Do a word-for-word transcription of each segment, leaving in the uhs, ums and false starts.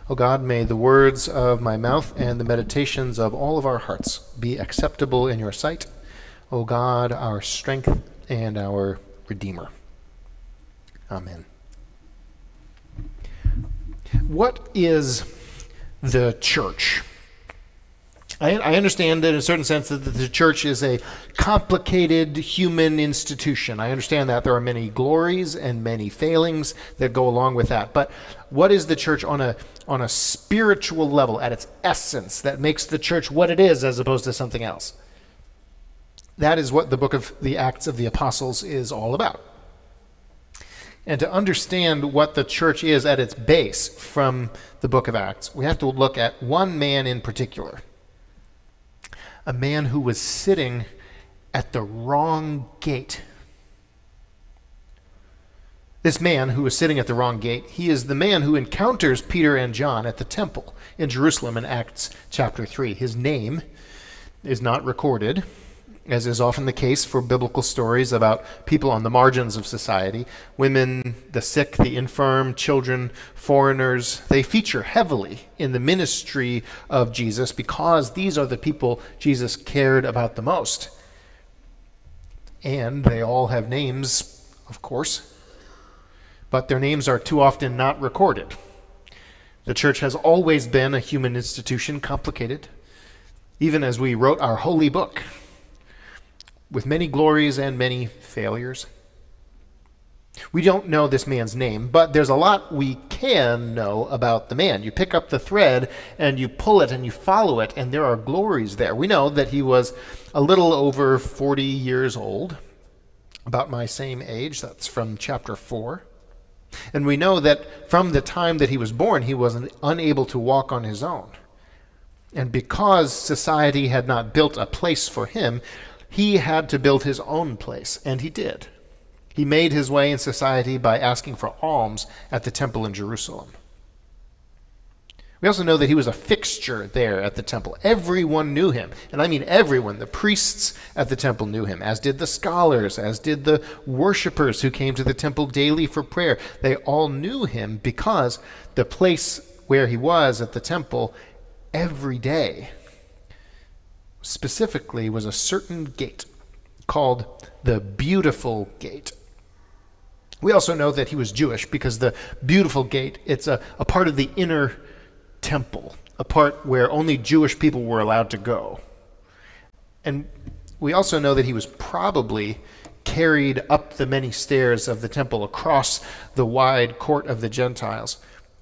O God, may the words of my mouth and the meditations of all of our hearts be acceptable in your sight, O God, our strength and our Redeemer. Amen. What is the church? I, I understand that in a certain sense that the church is a complicated human institution. I understand that there are many glories and many failings that go along with that. But what is the church on a on a spiritual level, at its essence, that makes the church what it is as opposed to something else? That is what the book of the Acts of the Apostles is all about. And to understand what the church is at its base from the book of Acts, we have to look at one man in particular. A man who was sitting at the wrong gate. This man who was sitting at the wrong gate, he is the man who encounters Peter and John at the temple in Jerusalem in Acts chapter three. His name is not recorded, as is often the case for biblical stories about people on the margins of society. Women, the sick, the infirm, children, foreigners, they feature heavily in the ministry of Jesus because these are the people Jesus cared about the most. And they all have names, of course, but their names are too often not recorded. The church has always been a human institution, complicated, even as we wrote our holy book, with many glories and many failures. We don't know this man's name, but there's a lot we can know about the man. You pick up the thread and you pull it and you follow it, and there are glories there. We know that he was a little over forty years old, about my same age. That's from chapter four. And we know that from the time that he was born, he was unable to walk on his own. And because society had not built a place for him, he had to build his own place, and he did. He made his way in society by asking for alms at the temple in Jerusalem. We also know that he was a fixture there at the temple. Everyone knew him, and I mean everyone. The priests at the temple knew him, as did the scholars, as did the worshipers who came to the temple daily for prayer. They all knew him because the place where he was at the temple every day specifically was a certain gate called the Beautiful Gate. We also know that he was Jewish because the Beautiful Gate, it's a, a part of the inner temple, a part where only Jewish people were allowed to go. And we also know that he was probably carried up the many stairs of the temple across the wide court of the Gentiles.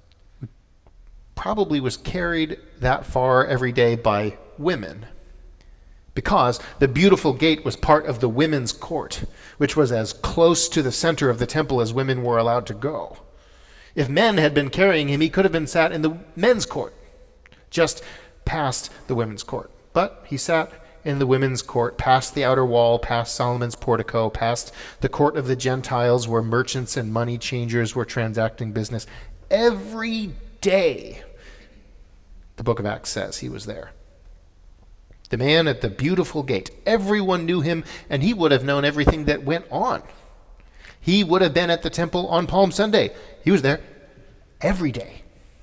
Probably was carried that far every day by women, because the Beautiful Gate was part of the women's court, which was as close to the center of the temple as women were allowed to go. If men had been carrying him, he could have been sat in the men's court, just past the women's court. But he sat in the women's court, past the outer wall, past Solomon's portico, past the court of the Gentiles, where merchants and money changers were transacting business. Every day, the book of Acts says he was there. The man at the Beautiful Gate. Everyone knew him, and he would have known everything that went on. He would have been at the temple on Palm Sunday. He was there every day.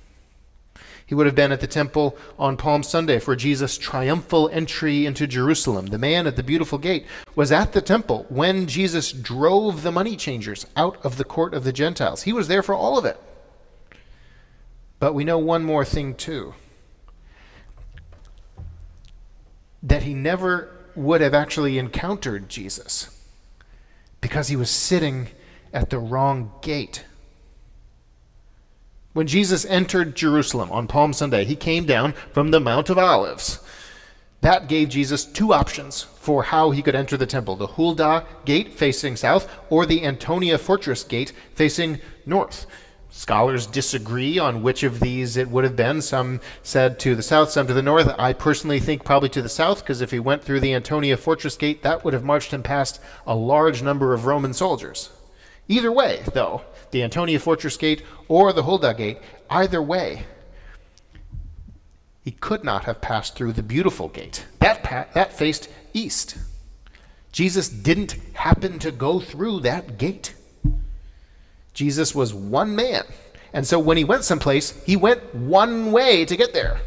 He would have been at the temple on Palm Sunday for Jesus' triumphal entry into Jerusalem. The man at the Beautiful Gate was at the temple when Jesus drove the money changers out of the court of the Gentiles. He was there for all of it. But we know one more thing too, that he never would have actually encountered Jesus because he was sitting at the wrong gate. When Jesus entered Jerusalem on Palm Sunday, he came down from the Mount of Olives. That gave Jesus two options for how he could enter the temple: the Huldah gate facing south, or the Antonia fortress gate facing north. Scholars disagree on which of these it would have been. Some said to the south, some to the north. I personally think probably to the south, because if he went through the Antonia fortress gate, that would have marched him past a large number of Roman soldiers. Either way, though, the Antonia fortress gate or the Huldah gate, either way, he could not have passed through the Beautiful Gate. That, pa- that faced east. Jesus didn't happen to go through that gate. Jesus was one man, And so when he went someplace, he went one way to get there.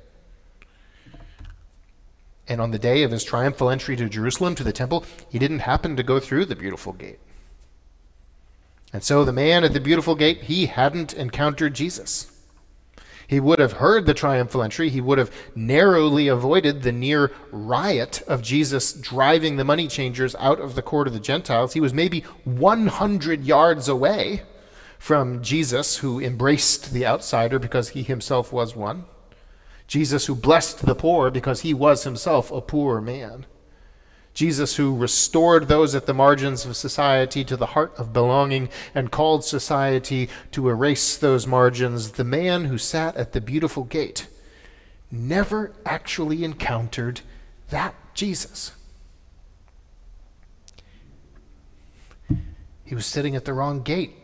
And on the day of his triumphal entry to Jerusalem, to the temple, he didn't happen to go through the beautiful gate. And so the man at the beautiful gate, he hadn't encountered Jesus. He would have heard the triumphal entry. He would have narrowly avoided the near riot of Jesus driving the money changers out of the court of the Gentiles. He was maybe one hundred yards away from Jesus, who embraced the outsider because he himself was one. Jesus, who blessed the poor because he was himself a poor man. Jesus, who restored those at the margins of society to the heart of belonging and called society to erase those margins. The man who sat at the beautiful gate never actually encountered that Jesus. He was sitting at the wrong gate.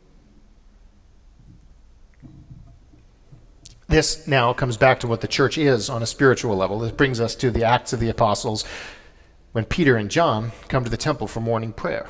This now comes back to what the church is on a spiritual level. This brings us to the Acts of the Apostles, when Peter and John come to the temple for morning prayer.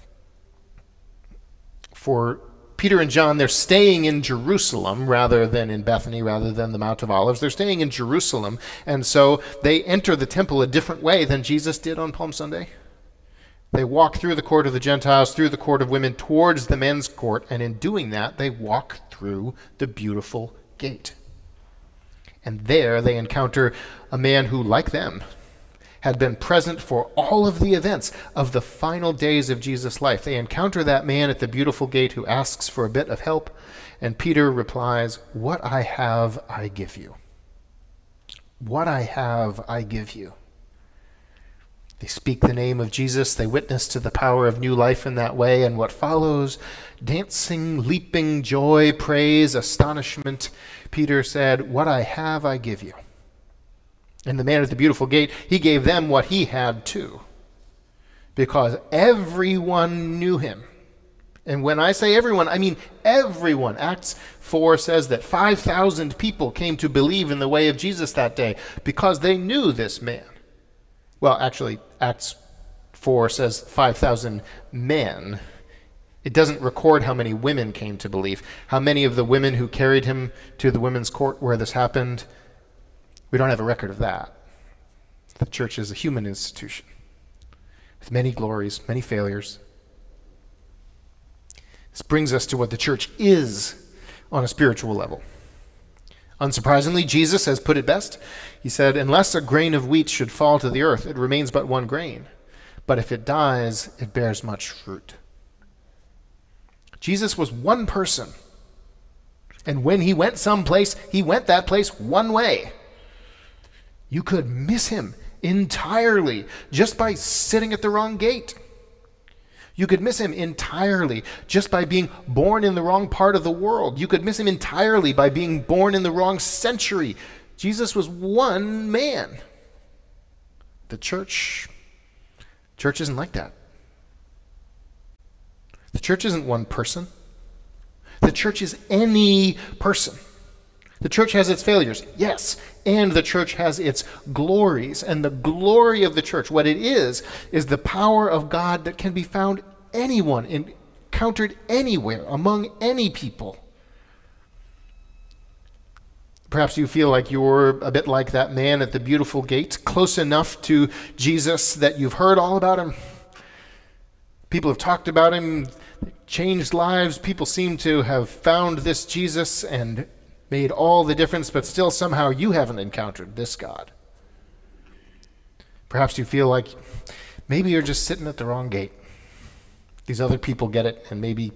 For Peter and John, they're staying in Jerusalem rather than in Bethany, rather than the Mount of Olives. They're staying in Jerusalem, and so they enter the temple a different way than Jesus did on Palm Sunday. They walk through the court of the Gentiles, through the court of women, towards the men's court, and in doing that, they walk through the beautiful gate. And there they encounter a man who, like them, had been present for all of the events of the final days of Jesus' life. They encounter that man at the beautiful gate who asks for a bit of help, and Peter replies, "What I have, I give you. What I have, I give you." They speak the name of Jesus. They witness to the power of new life in that way, and what follows, dancing, leaping, joy, praise, astonishment. Peter said, "What I have, I give you." And the man at the beautiful gate, he gave them what he had too, because everyone knew him. And when I say everyone, I mean everyone. Acts four says that five thousand people came to believe in the way of Jesus that day because they knew this man. Well, actually, Acts four says five thousand men. It doesn't record how many women came to believe. How many of the women who carried him to the women's court where this happened, we don't have a record of that. The church is a human institution with many glories, many failures. This brings us to what the church is on a spiritual level. Unsurprisingly, Jesus has put it best. He said, "Unless a grain of wheat should fall to the earth, it remains but one grain. But if it dies, it bears much fruit." Jesus was one person. And when he went someplace, he went that place one way. You could miss him entirely just by sitting at the wrong gate. You could miss him entirely just by being born in the wrong part of the world. You could miss him entirely by being born in the wrong century. Jesus was one man. The church, church isn't like that. The church isn't one person. The church is any person. The church has its failures, yes, and the church has its glories. And the glory of the church, what it is, is the power of God that can be found anyone, encountered anywhere, among any people. Perhaps you feel like you're a bit like that man at the beautiful gate, close enough to Jesus that you've heard all about him. People have talked about him, changed lives. People seem to have found this Jesus and made all the difference, but still somehow you haven't encountered this God. Perhaps you feel like maybe you're just sitting at the wrong gate. These other people get it, and maybe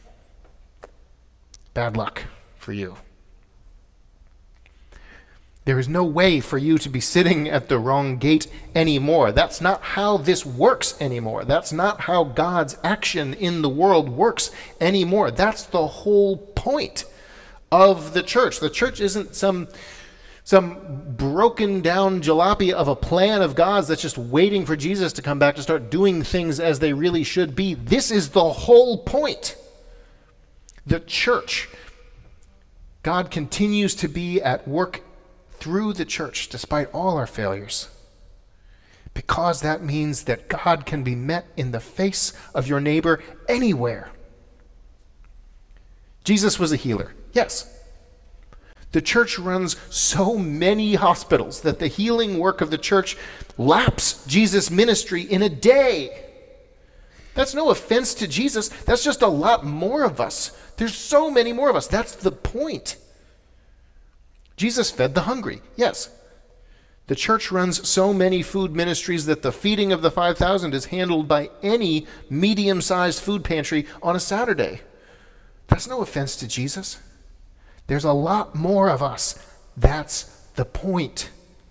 bad luck for you. There is no way for you to be sitting at the wrong gate anymore. That's not how this works anymore. That's not how God's action in the world works anymore. That's the whole point of the church. The church isn't some, some broken down jalopy of a plan of God's that's just waiting for Jesus to come back to start doing things as they really should be. This is the whole point. The church. God continues to be at work through the church, despite all our failures, because that means that God can be met in the face of your neighbor anywhere. Jesus was a healer. Yes. The church runs so many hospitals that the healing work of the church laps Jesus' ministry in a day. That's no offense to Jesus. That's just a lot more of us. There's so many more of us. That's the point. Jesus fed the hungry. Yes. The church runs so many food ministries that the feeding of the five thousand is handled by any medium-sized food pantry on a Saturday. That's no offense to Jesus. There's a lot more of us. That's the point.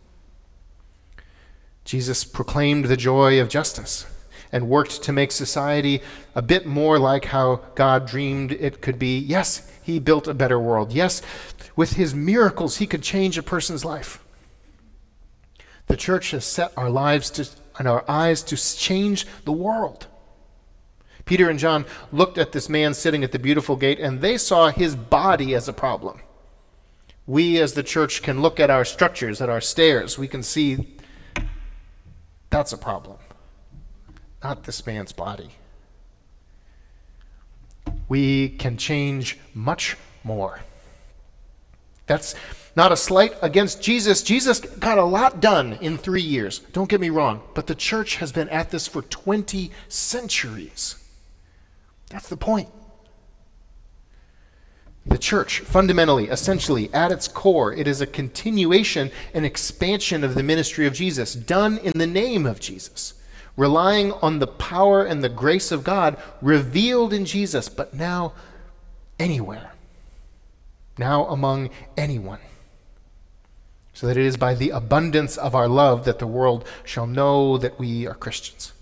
Jesus proclaimed the joy of justice and worked to make society a bit more like how God dreamed it could be. Yes, he built a better world. Yes, with his miracles, he could change a person's life. The church has set our lives to, and our eyes to change the world. Peter and John looked at this man sitting at the beautiful gate, and they saw his body as a problem. We as the church can look at our structures, at our stairs. We can see that's a problem, not this man's body. We can change much more. That's not a slight against Jesus. Jesus got a lot done in three years. Don't get me wrong, but the church has been at this for twenty centuries. That's the point. The church, fundamentally, essentially, at its core, it is a continuation and expansion of the ministry of Jesus, done in the name of Jesus, relying on the power and the grace of God revealed in Jesus, but now anywhere, now among anyone, so that it is by the abundance of our love that the world shall know that we are Christians.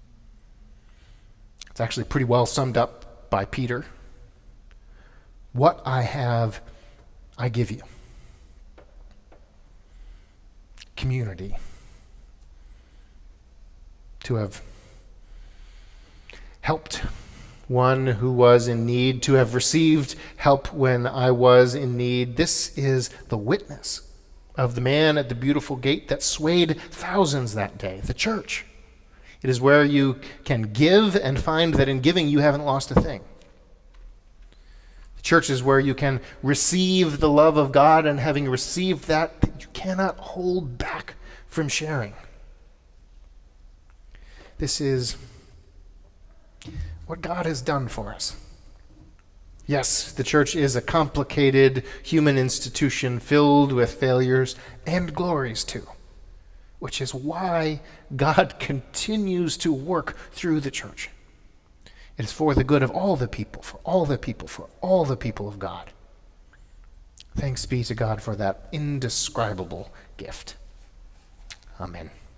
It's actually pretty well summed up by Peter. What I have, I give you. Community. To have helped one who was in need, to have received help when I was in need. This is the witness of the man at the beautiful gate that swayed thousands that day, the church. It is where you can give and find that in giving you haven't lost a thing. The church is where you can receive the love of God, and having received that, you cannot hold back from sharing. This is what God has done for us. Yes, the church is a complicated human institution filled with failures and glories too, which is why God continues to work through the church. It is for the good of all the people, for all the people, for all the people of God. Thanks be to God for that indescribable gift. Amen.